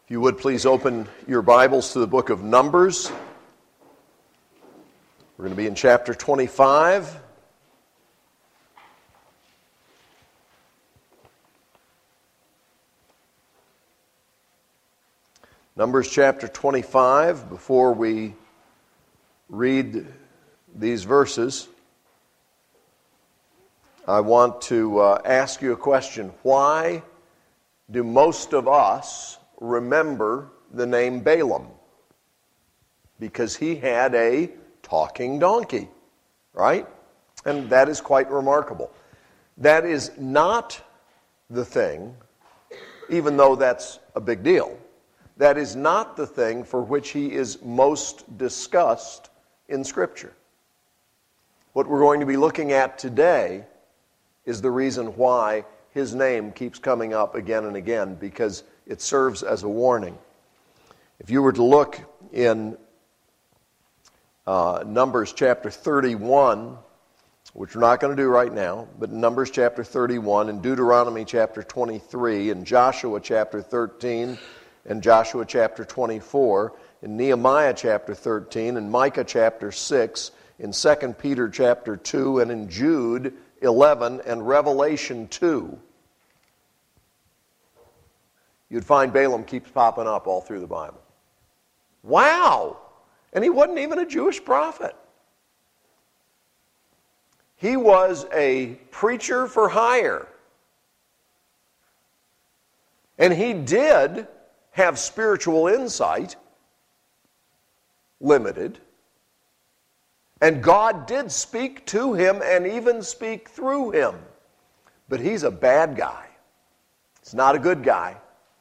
If you would please open your Bibles to the book of Numbers. We're going to be in chapter 25. Numbers chapter 25. Before we read these verses, I want to ask you a question. Why do most of us remember the name Balaam? Because he had a talking donkey, right? And that is quite remarkable. That is not the thing, even though that's a big deal, that is not the thing for which he is most discussed in Scripture. What we're going to be looking at today is the reason why his name keeps coming up again and again, because it serves as a warning. If you were to look in Numbers chapter 31, which we're not going to do right now, but in Numbers chapter 31, and Deuteronomy chapter 23, and Joshua chapter 13, and Joshua chapter 24, in Nehemiah chapter 13, and Micah chapter 6, in 2 Peter chapter 2, and in Jude 11, and Revelation 2, you'd find Balaam keeps popping up all through the Bible. Wow! And he wasn't even a Jewish prophet. He was a preacher for hire. And he did have spiritual insight, limited. And God did speak to him and even speak through him. But he's a bad guy. He's not a good guy.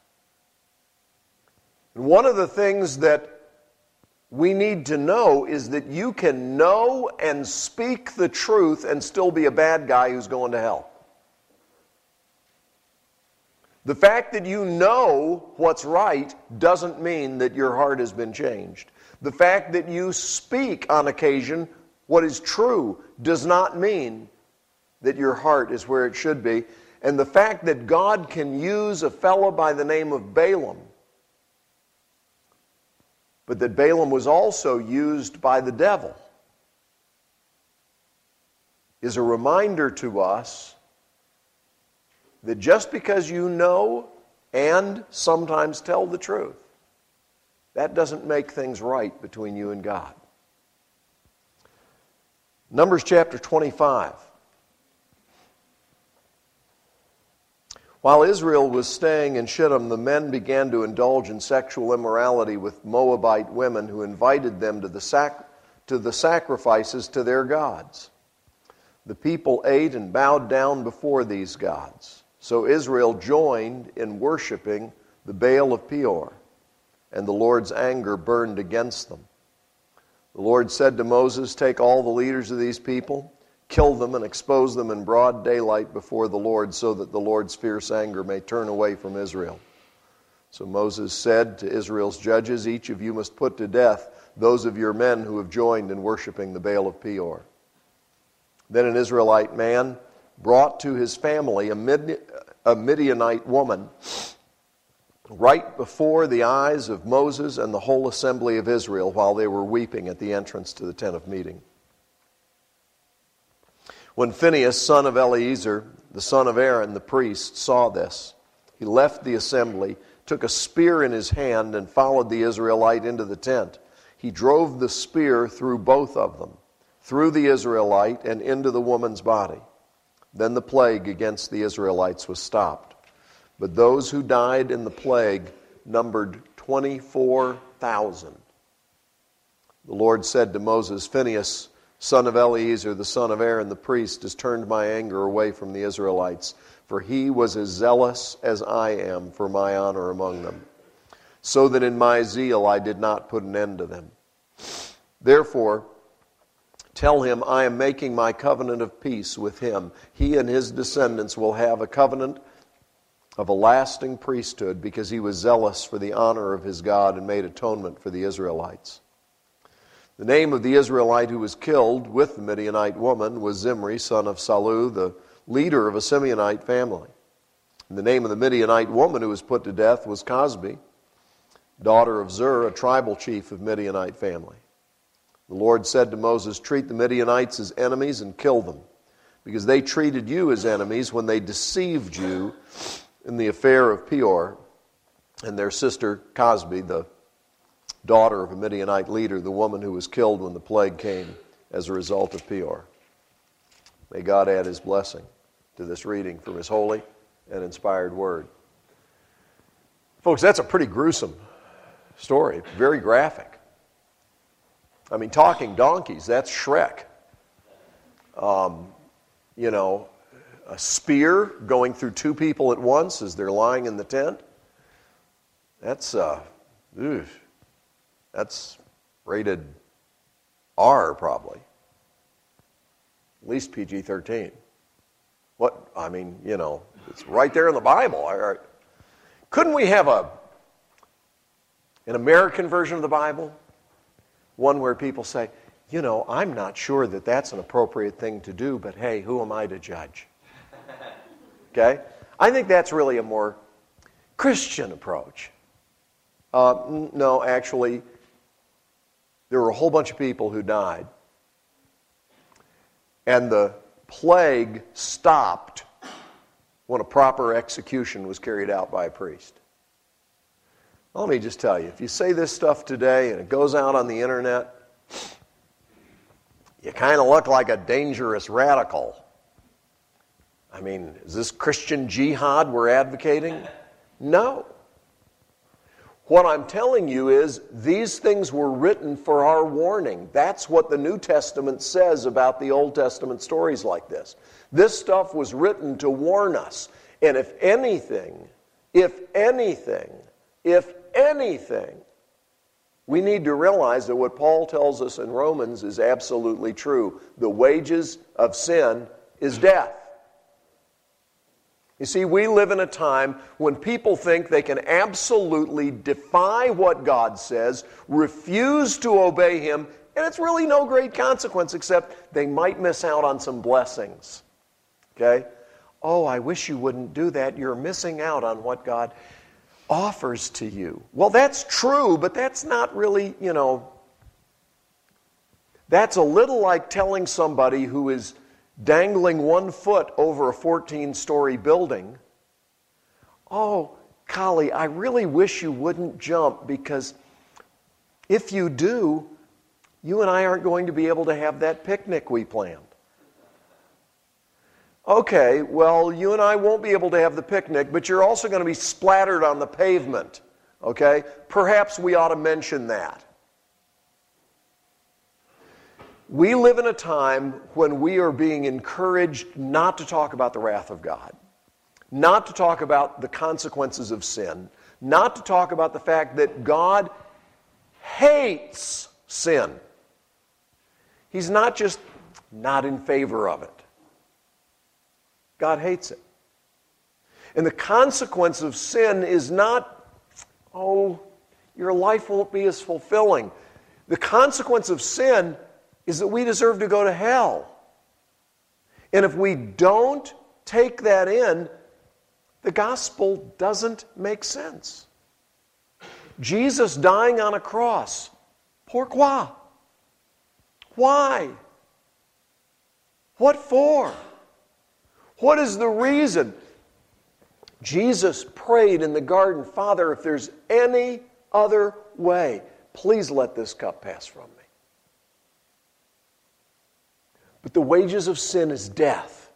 And one of the things that we need to know is that you can know and speak the truth and still be a bad guy who's going to hell. The fact that you know what's right doesn't mean that your heart has been changed. The fact that you speak on occasion what is true does not mean that your heart is where it should be. And the fact that God can use a fellow by the name of Balaam, but that Balaam was also used by the devil, is a reminder to us that just because you know and sometimes tell the truth, that doesn't make things right between you and God. Numbers chapter 25. While Israel was staying in Shittim, the men began to indulge in sexual immorality with Moabite women who invited them to the sacrifices to their gods. The people ate and bowed down before these gods. So Israel joined in worshiping the Baal of Peor, and the Lord's anger burned against them. The Lord said to Moses, "Take all the leaders of these people, kill them and expose them in broad daylight before the Lord, so that the Lord's fierce anger may turn away from Israel." So Moses said to Israel's judges, "Each of you must put to death those of your men who have joined in worshiping the Baal of Peor." Then an Israelite man brought to his family a Midianite woman right before the eyes of Moses and the whole assembly of Israel while they were weeping at the entrance to the tent of meeting. When Phinehas, son of Eleazar, the son of Aaron, the priest, saw this, he left the assembly, took a spear in his hand, and followed the Israelite into the tent. He drove the spear through both of them, through the Israelite and into the woman's body. Then the plague against the Israelites was stopped. But those who died in the plague numbered 24,000. The Lord said to Moses, "Phinehas, son of Eleazar, the son of Aaron, the priest, has turned my anger away from the Israelites, for he was as zealous as I am for my honor among them, so that in my zeal I did not put an end to them. Therefore, tell him I am making my covenant of peace with him. He and his descendants will have a covenant of a lasting priesthood, because he was zealous for the honor of his God and made atonement for the Israelites." The name of the Israelite who was killed with the Midianite woman was Zimri, son of Salu, the leader of a Simeonite family. And the name of the Midianite woman who was put to death was Cosbi. daughter of Zur, a tribal chief of Midianite family. The Lord said to Moses, "Treat the Midianites as enemies and kill them, because they treated you as enemies when they deceived you in the affair of Peor and their sister Cosbi, the daughter of a Midianite leader, the woman who was killed when the plague came as a result of Peor." May God add His blessing to this reading from His holy and inspired Word. Folks, that's a pretty gruesome story, very graphic. I mean, talking donkeys, that's Shrek. A spear going through two people at once as they're lying in the tent. That's rated R probably. At least PG-13. It's right there in the Bible. Couldn't we have an American version of the Bible? One where people say, I'm not sure that that's an appropriate thing to do, but hey, who am I to judge? Okay? I think that's really a more Christian approach. No, actually, there were a whole bunch of people who died. And the plague stopped when a proper execution was carried out by a priest. Well, let me just tell you, if you say this stuff today and it goes out on the internet, you kind of look like a dangerous radical. I mean, is this Christian jihad we're advocating? No. What I'm telling you is these things were written for our warning. That's what the New Testament says about the Old Testament stories like this. This stuff was written to warn us. And if anything, we need to realize that what Paul tells us in Romans is absolutely true. The wages of sin is death. You see, we live in a time when people think they can absolutely defy what God says, refuse to obey Him, and it's really no great consequence except they might miss out on some blessings. Okay? Oh, I wish you wouldn't do that. You're missing out on what God offers to you. Well, that's true, but that's not really, that's a little like telling somebody who is dangling 1 foot over a 14-story building, "Oh, Collie, I really wish you wouldn't jump because if you do, you and I aren't going to be able to have that picnic we planned." Okay, well, you and I won't be able to have the picnic, but you're also going to be splattered on the pavement. Okay? Perhaps we ought to mention that. We live in a time when we are being encouraged not to talk about the wrath of God, not to talk about the consequences of sin, not to talk about the fact that God hates sin. He's not just not in favor of it. God hates it. And the consequence of sin is not, your life won't be as fulfilling. The consequence of sin is that we deserve to go to hell. And if we don't take that in, the gospel doesn't make sense. Jesus dying on a cross. Pourquoi? Why? What for? What is the reason? Jesus prayed in the garden, "Father, if there's any other way, please let this cup pass from me." But the wages of sin is death.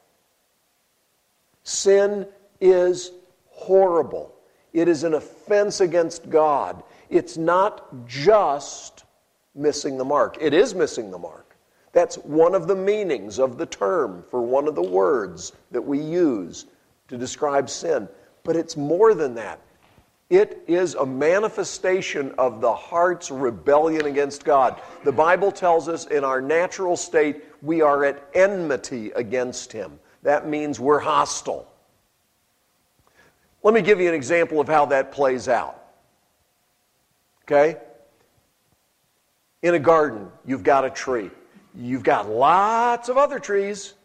Sin is horrible. It is an offense against God. It's not just missing the mark. It is missing the mark. That's one of the meanings of the term for one of the words that we use to describe sin. But it's more than that. It is a manifestation of the heart's rebellion against God. The Bible tells us in our natural state we are at enmity against Him. That means we're hostile. Let me give you an example of how that plays out. Okay? In a garden, you've got a tree. You've got lots of other trees.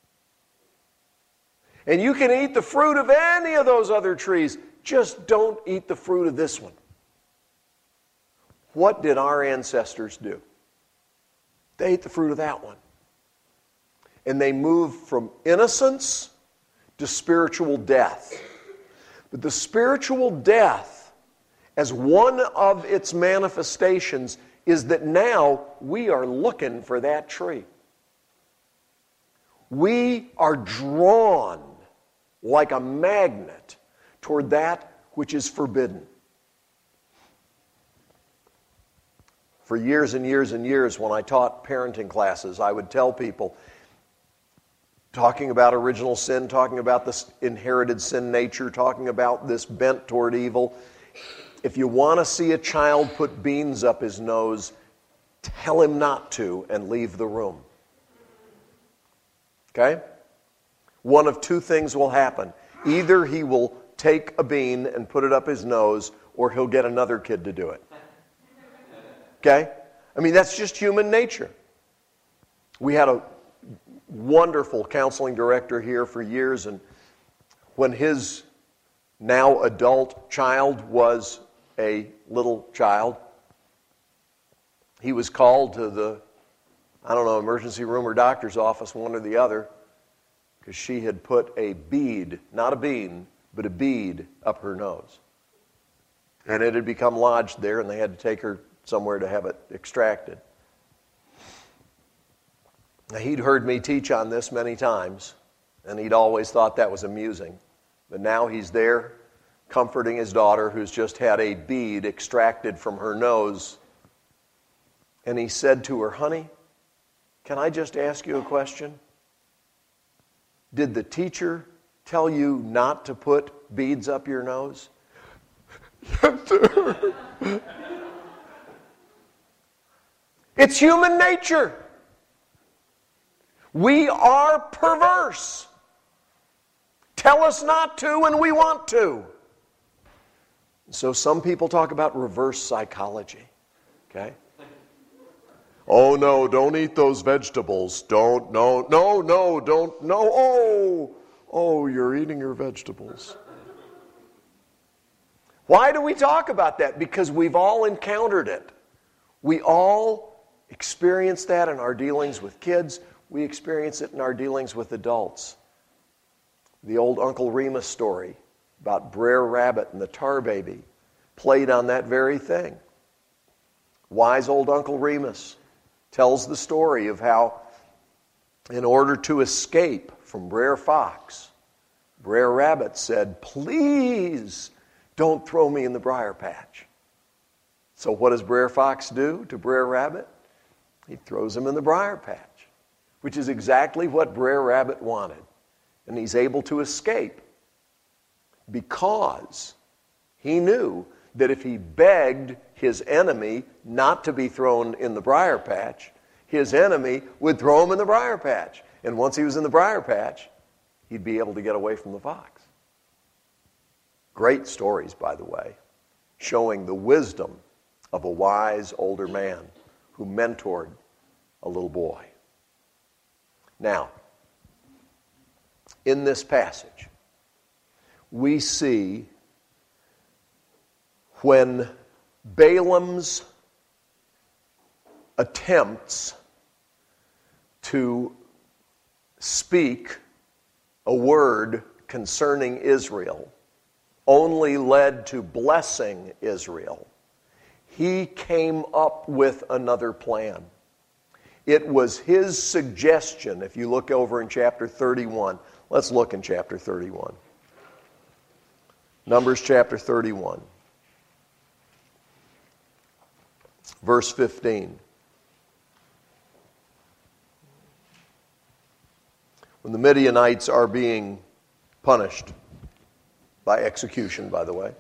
And you can eat the fruit of any of those other trees. Just don't eat the fruit of this one. What did our ancestors do? They ate the fruit of that one. And they moved from innocence to spiritual death. But the spiritual death, as one of its manifestations, is that now we are looking for that tree. We are drawn like a magnet toward that which is forbidden. For years and years and years, when I taught parenting classes, I would tell people, talking about original sin, talking about this inherited sin nature, talking about this bent toward evil, if you want to see a child put beans up his nose, tell him not to and leave the room. Okay? One of two things will happen. Either he will take a bean and put it up his nose, or he'll get another kid to do it. Okay? I mean, that's just human nature. We had a wonderful counseling director here for years, and when his now adult child was a little child, he was called to the, emergency room or doctor's office, one or the other, because she had put a bead, not a bean, but a bead up her nose. And it had become lodged there, and they had to take her somewhere to have it extracted. Now, he'd heard me teach on this many times, and he'd always thought that was amusing. But now he's there comforting his daughter who's just had a bead extracted from her nose. And he said to her, "Honey, can I just ask you a question? Did the teacher tell you not to put beads up your nose?" "Yes, sir." It's human nature. We are perverse. Tell us not to and we want to. So some people talk about reverse psychology. Okay? "Oh no, don't eat those vegetables. Don't, no, don't, no. Oh, you're eating your vegetables." Why do we talk about that? Because we've all encountered it. We all experience that in our dealings with kids. We experience it in our dealings with adults. The old Uncle Remus story about Brer Rabbit and the tar baby played on that very thing. Wise old Uncle Remus tells the story of how, in order to escape from Brer Fox, Brer Rabbit said, "Please don't throw me in the briar patch." So what does Brer Fox do to Brer Rabbit? He throws him in the briar patch, which is exactly what Brer Rabbit wanted. And he's able to escape because he knew that if he begged his enemy not to be thrown in the briar patch, his enemy would throw him in the briar patch. And once he was in the briar patch, he'd be able to get away from the fox. Great stories, by the way, showing the wisdom of a wise older man who mentored a little boy. Now, in this passage, we see when Balaam's attempts to speak a word concerning Israel only led to blessing Israel, he came up with another plan. It was his suggestion. If you look over in chapter 31, let's look in chapter 31. Numbers chapter 31, verse 15. When the Midianites are being punished by execution, by the way,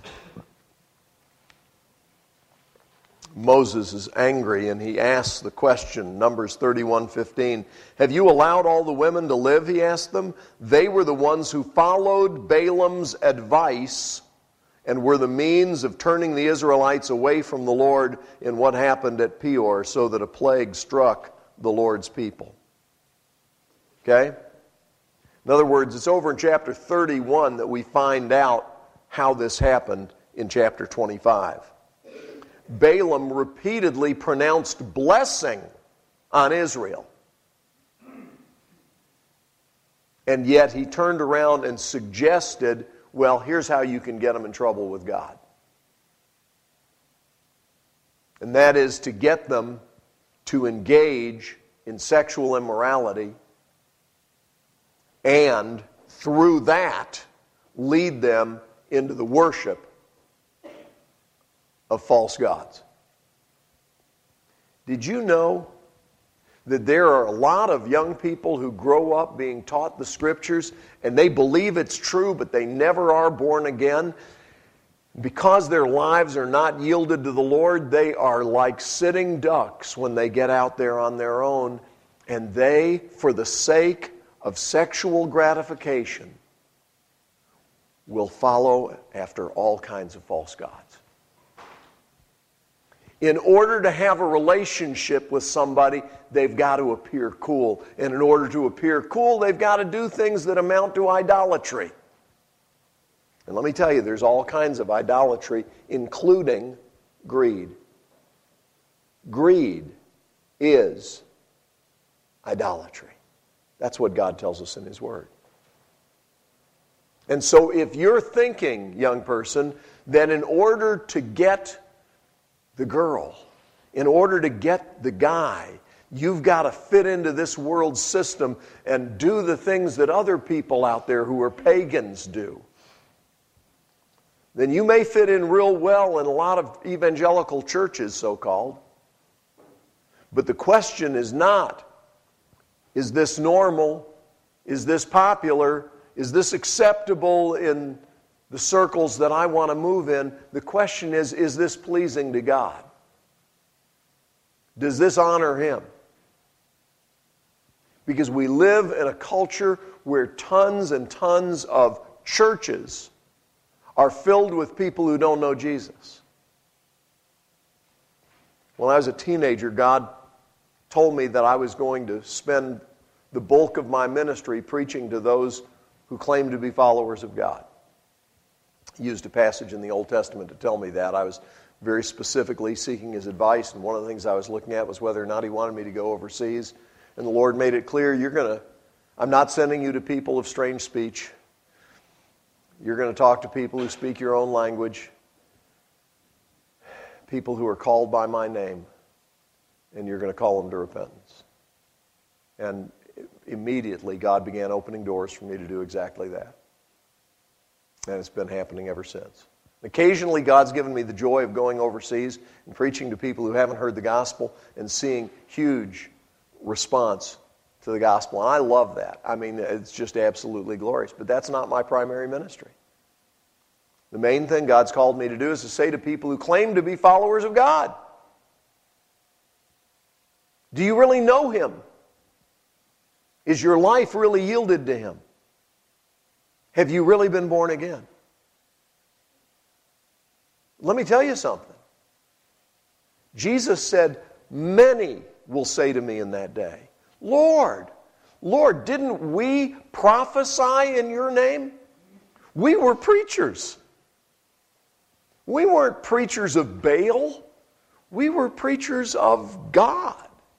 Moses is angry and he asks the question, Numbers 31:15. "Have you allowed all the women to live?" he asked them. They were the ones who followed Balaam's advice and were the means of turning the Israelites away from the Lord in what happened at Peor, so that a plague struck the Lord's people. Okay? In other words, it's over in chapter 31 that we find out how this happened in chapter 25. Balaam repeatedly pronounced blessing on Israel. And yet he turned around and suggested, well, here's how you can get them in trouble with God. And that is to get them to engage in sexual immorality and through that lead them into the worship of false gods. Did you know that there are a lot of young people who grow up being taught the Scriptures and they believe it's true, but they never are born again? Because their lives are not yielded to the Lord, they are like sitting ducks when they get out there on their own, and they, for the sake of sexual gratification, will follow after all kinds of false gods. In order to have a relationship with somebody, they've got to appear cool. And in order to appear cool, they've got to do things that amount to idolatry. And let me tell you, there's all kinds of idolatry, including greed. Greed is idolatry. That's what God tells us in His Word. And so if you're thinking, young person, that in order to get the girl, in order to get the guy, you've got to fit into this world system and do the things that other people out there who are pagans do, then you may fit in real well in a lot of evangelical churches, so-called. But the question is not, is this normal? Is this popular? Is this acceptable in the circles that I want to move in? The question is this pleasing to God? Does this honor Him? Because we live in a culture where tons and tons of churches are filled with people who don't know Jesus. When I was a teenager, God told me that I was going to spend the bulk of my ministry preaching to those who claim to be followers of God. He used a passage in the Old Testament to tell me that. I was very specifically seeking His advice, and one of the things I was looking at was whether or not He wanted me to go overseas. And the Lord made it clear, I'm not sending you to people of strange speech. You're going to talk to people who speak your own language, people who are called by my name, and you're going to call them to repentance. And immediately God began opening doors for me to do exactly that. And it's been happening ever since. Occasionally God's given me the joy of going overseas and preaching to people who haven't heard the gospel and seeing huge response to the gospel. And I love that. I mean, it's just absolutely glorious. But that's not my primary ministry. The main thing God's called me to do is to say to people who claim to be followers of God, do you really know Him? Is your life really yielded to Him? Have you really been born again? Let me tell you something. Jesus said, many will say to me in that day, Lord, Lord, didn't we prophesy in your name? We were preachers. We weren't preachers of Baal. We were preachers of God.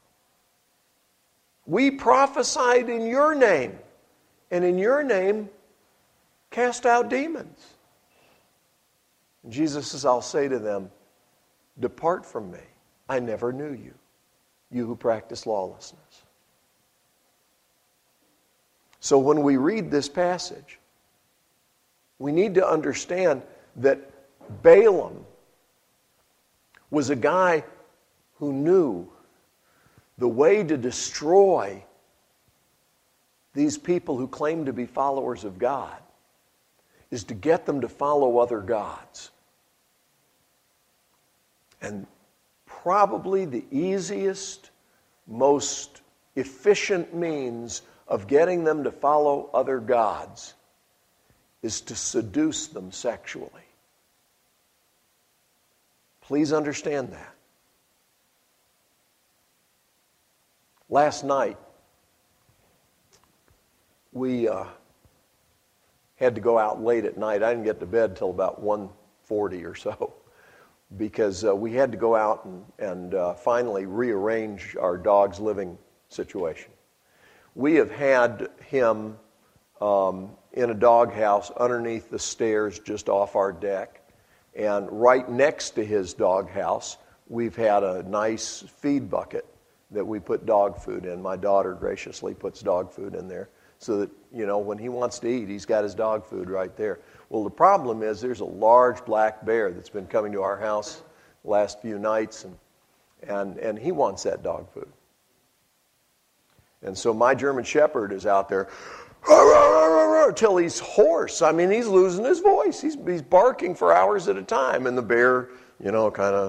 We prophesied in your name, and in your name cast out demons. And Jesus says, I'll say to them, depart from me. I never knew you, you who practice lawlessness. So when we read this passage, we need to understand that Balaam was a guy who knew the way to destroy these people who claim to be followers of God is to get them to follow other gods. And probably the easiest, most efficient means of getting them to follow other gods is to seduce them sexually. Please understand that. Last night, we had to go out late at night. I didn't get to bed till about 1:40 or so. because we had to go out and finally rearrange our dog's living situation. We have had him in a doghouse underneath the stairs just off our deck. And right next to his doghouse, we've had a nice feed bucket that we put dog food in. My daughter graciously puts dog food in there so that, when he wants to eat, he's got his dog food right there. Well, the problem is there's a large black bear that's been coming to our house the last few nights, and he wants that dog food. And so my German Shepherd is out there till he's hoarse. I mean, he's losing his voice. He's barking for hours at a time, and the bear, kind of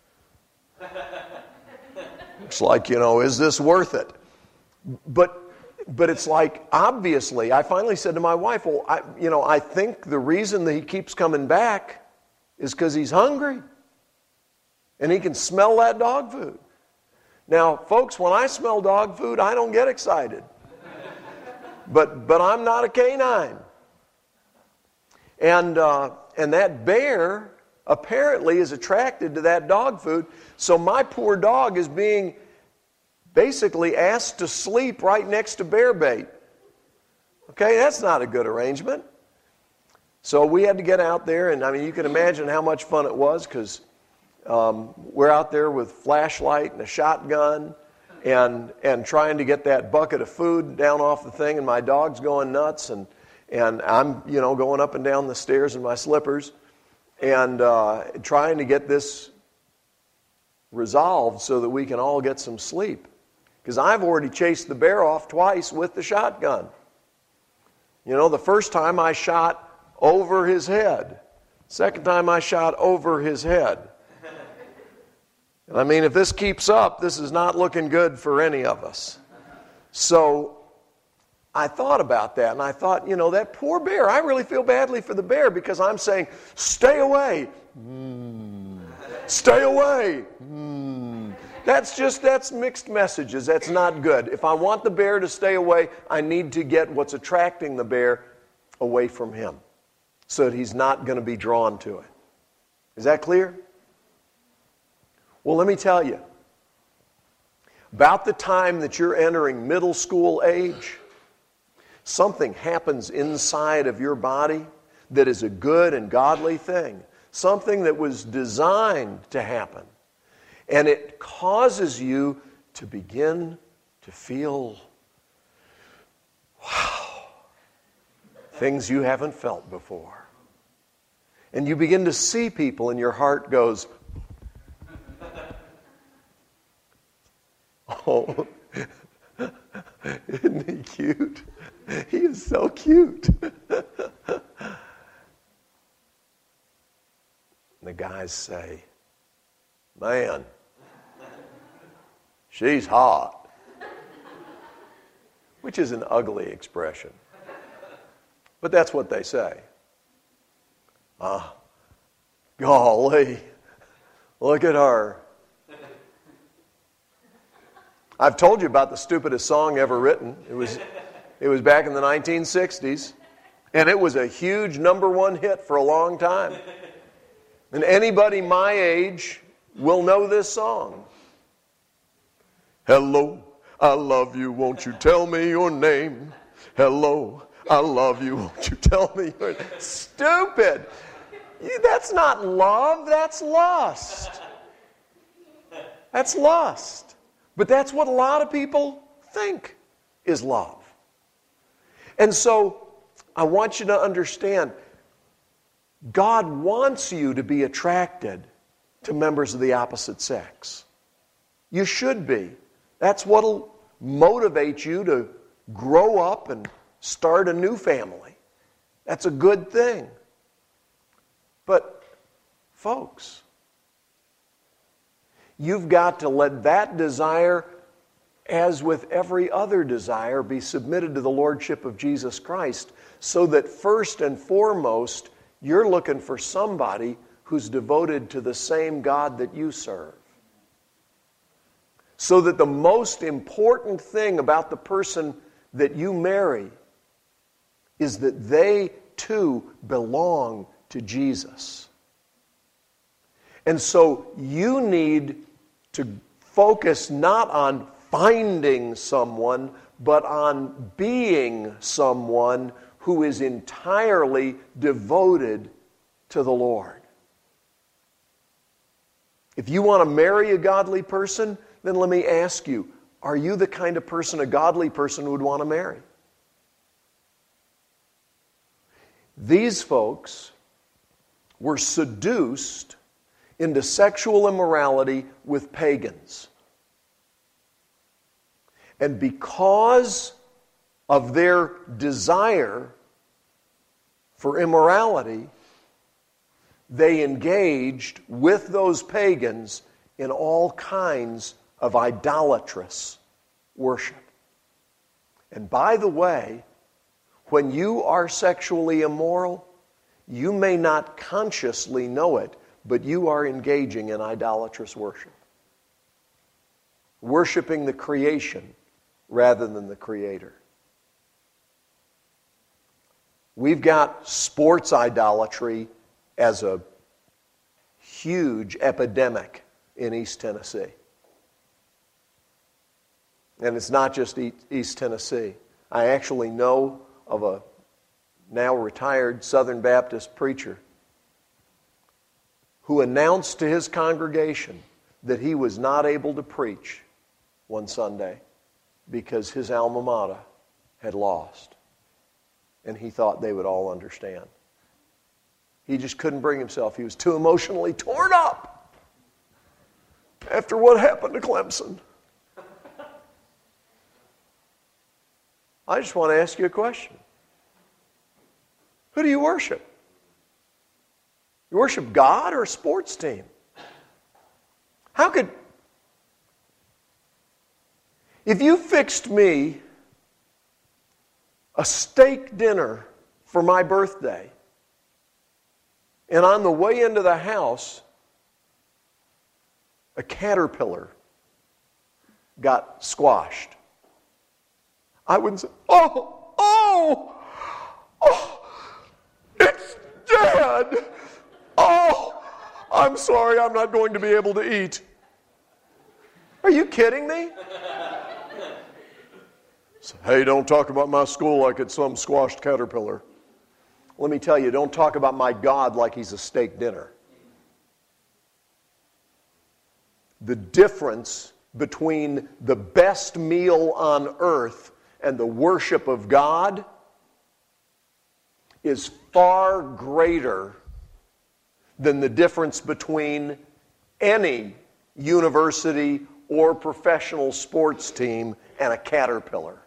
looks like, is this worth it? But it's like, obviously, I finally said to my wife, well, I think the reason that he keeps coming back is because he's hungry, and he can smell that dog food. Now, folks, when I smell dog food, I don't get excited. But I'm not a canine. And that bear apparently is attracted to that dog food. So my poor dog is being basically asked to sleep right next to bear bait. Okay, that's not a good arrangement. So we had to get out there, and you can imagine how much fun it was, because we're out there with flashlight and a shotgun and trying to get that bucket of food down off the thing, and my dog's going nuts, and I'm going up and down the stairs in my slippers and trying to get this resolved so that we can all get some sleep, because I've already chased the bear off twice with the shotgun. The first time I shot over his head. Second time I shot over his head. If this keeps up, this is not looking good for any of us. So I thought about that, and I thought, that poor bear, I really feel badly for the bear, because I'm saying, stay away. Stay away. That's mixed messages. That's not good. If I want the bear to stay away, I need to get what's attracting the bear away from him so that he's not going to be drawn to it. Is that clear? Well, let me tell you, about the time that you're entering middle school age, something happens inside of your body that is a good and godly thing, something that was designed to happen. And it causes you to begin to feel, wow, things you haven't felt before. And you begin to see people, and your heart goes, oh, isn't he cute? He is so cute. The guys say, man, she's hot. Which is an ugly expression. But that's what they say. Golly, look at her. I've told you about the stupidest song ever written. It was back in the 1960s, and it was a huge #1 hit for a long time. And anybody my age will know this song. Hello, I love you, won't you tell me your name? Hello, I love you, won't you tell me your name? Stupid! That's not love, that's lust. That's lust. But that's what a lot of people think is love. And so, I want you to understand, God wants you to be attracted to members of the opposite sex. You should be. That's what will motivate you to grow up and start a new family. That's a good thing. But, folks, you've got to let that desire, as with every other desire, be submitted to the Lordship of Jesus Christ, so that first and foremost, you're looking for somebody who's devoted to the same God that you serve. So that the most important thing about the person that you marry is that they too belong to Jesus. And so you need to focus not on finding someone, but on being someone who is entirely devoted to the Lord. If you want to marry a godly person, then let me ask you, are you the kind of person a godly person would want to marry? These folks were seduced into sexual immorality with pagans. And because of their desire for immorality, they engaged with those pagans in all kinds of idolatrous worship. And by the way, when you are sexually immoral, you may not consciously know it, but you are engaging in idolatrous worship. Worshiping the creation rather than the Creator. We've got sports idolatry as a huge epidemic in East Tennessee. And it's not just East Tennessee. I actually know of a now retired Southern Baptist preacher who announced to his congregation that he was not able to preach one Sunday because his alma mater had lost. And he thought they would all understand. He just couldn't bring himself. He was too emotionally torn up after what happened to Clemson. I just want to ask you a question. Who do you worship? You worship God or a sports team? How could... If you fixed me a steak dinner for my birthday, and on the way into the house, a caterpillar got squashed, I wouldn't say, oh, it's dead. Oh, I'm sorry, I'm not going to be able to eat. Are you kidding me? So, hey, don't talk about my school like it's some squashed caterpillar. Let me tell you, don't talk about my God like he's a steak dinner. The difference between the best meal on earth and the worship of God is far greater than the difference between any university or professional sports team and a caterpillar.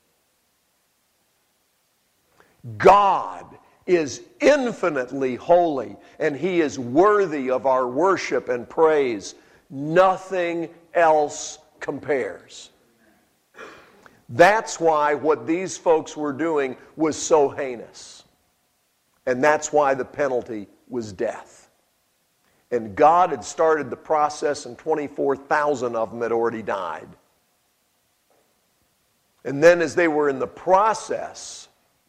God is infinitely holy, and He is worthy of our worship and praise. Nothing else compares. That's why what these folks were doing was so heinous. And that's why the penalty was death. And God had started the process, and 24,000 of them had already died. And then as they were in the process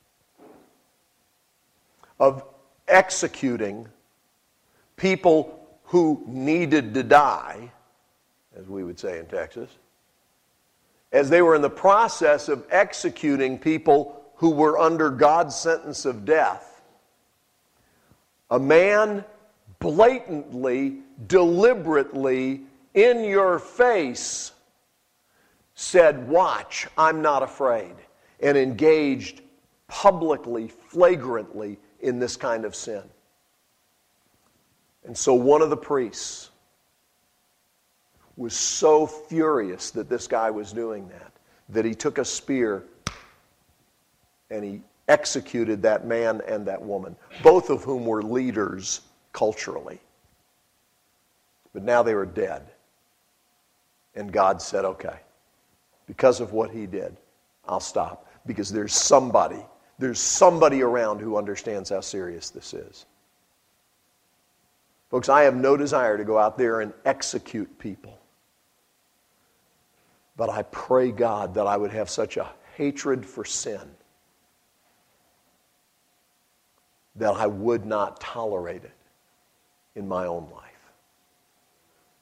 of executing people who needed to die, as we would say in Texas, as they were in the process of executing people who were under God's sentence of death, a man blatantly, deliberately, in your face said, "Watch, I'm not afraid," and engaged publicly, flagrantly in this kind of sin. And so one of the priests was so furious that this guy was doing that he took a spear and he executed that man and that woman, both of whom were leaders culturally. But now they were dead. And God said, okay, because of what he did, I'll stop. Because there's somebody around who understands how serious this is. Folks, I have no desire to go out there and execute people. But I pray God that I would have such a hatred for sin that I would not tolerate it in my own life.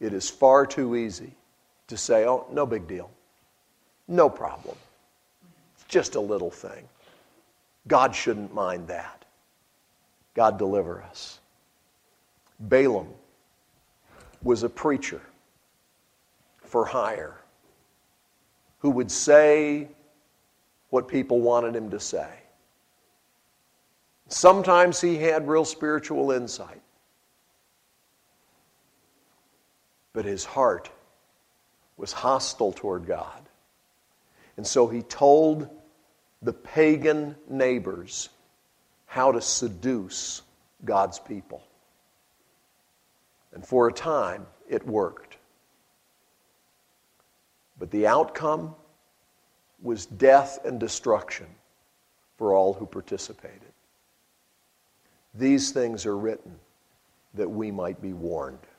It is far too easy to say, oh, no big deal. No problem. It's just a little thing. God shouldn't mind that. God deliver us. Balaam was a preacher for hire who would say what people wanted him to say. Sometimes he had real spiritual insight. But his heart was hostile toward God. And so he told the pagan neighbors how to seduce God's people. And for a time, it worked. But the outcome was death and destruction for all who participated. These things are written that we might be warned.